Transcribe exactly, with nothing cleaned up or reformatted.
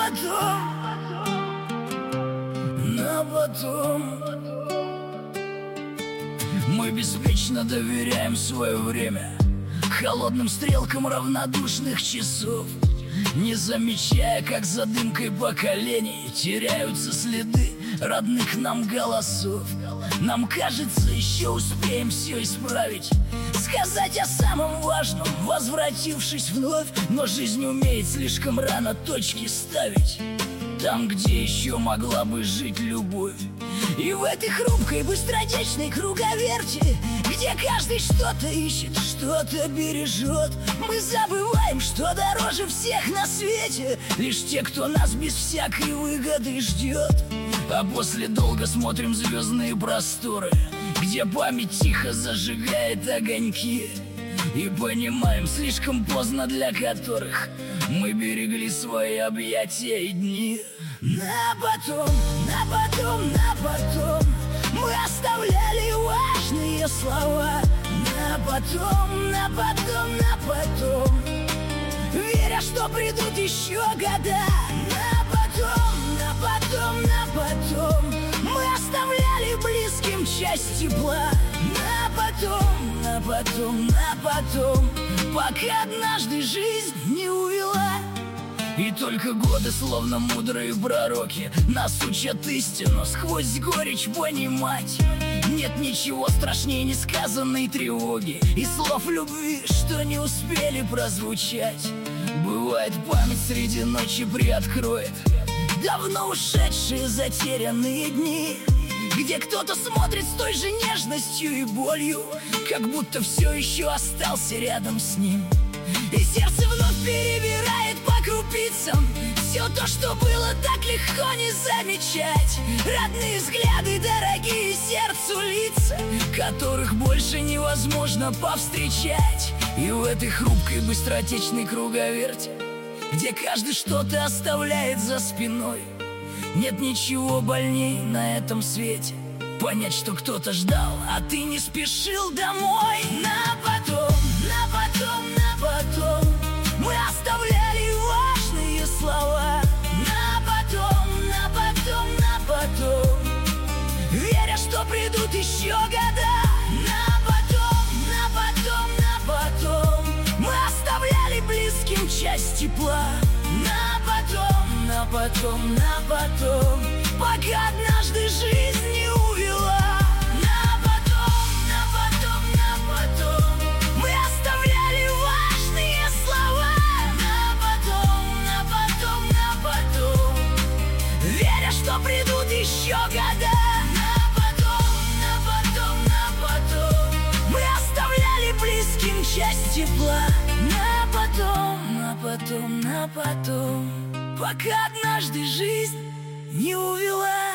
потом, на потом. Мы беспечно доверяем свое время холодным стрелкам равнодушных часов, не замечая, как за дымкой поколений теряются следы родных нам голосов. Нам кажется, еще успеем все исправить, сказать о самом важном, возвратившись вновь. Но жизнь умеет слишком рано точки ставить там, где еще могла бы жить любовь. И в этой хрупкой, быстротечной круговерти, где каждый что-то ищет, что-то бережет, мы забываем, что дороже всех на свете лишь те, кто нас без всякой выгоды ждет. А после долго смотрим звездные просторы, где память тихо зажигает огоньки, и понимаем, слишком поздно для которых мы берегли свои объятия и дни. На потом, на потом, на потом мы оставляли важные слова. На потом, на потом, на потом, веря, что придут еще года. На потом, на потом, на потом мы оставляли близким часть тепла. На потом, на потом, на потом, пока однажды жизнь не увела. И только годы, словно мудрые пророки, нас учат истину сквозь горечь понимать. Нет ничего страшнее несказанной тревоги и слов любви, что не успели прозвучать. Бывает, память среди ночи приоткроет давно ушедшие затерянные дни, где кто-то смотрит с той же нежностью и болью, как будто все еще остался рядом с ним. И сердце вновь перебирает по крупицам все то, что было так легко не замечать. Родные взгляды, дорогие сердцу лица, которых больше невозможно повстречать. И в этой хрупкой быстротечной круговерти, где каждый что-то оставляет за спиной, нет ничего больней на этом свете понять, что кто-то ждал, а ты не спешил домой. На потом, на потом, на потом мы оставляли важные слова. На потом, на потом, на потом, веря, что придут еще года. На потом, на потом, на потом мы оставляли близким часть тепла. На потом, на потом, на потом, пока однажды жизнь не увела. На потом, на потом, на потом мы оставляли важные слова. На потом, на потом, на потом, веря, что придут еще года. На потом, на потом, на потом мы оставляли близким часть тепла. На потом, на потом, на потом, пока однажды жизнь не увела.